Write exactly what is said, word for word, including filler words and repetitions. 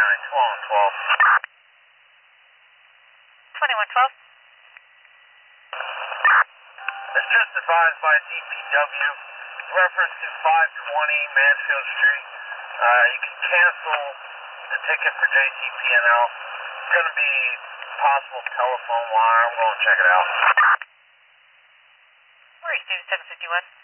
nine, twelve, twelve. twenty-one twelve. It's just advised by D P W, reference to five twenty Mansfield Street. Uh, you can cancel the ticket for J C P N L. It's going to be possible telephone wire. I'm going to check it out. Where are you, student seven fifty-one?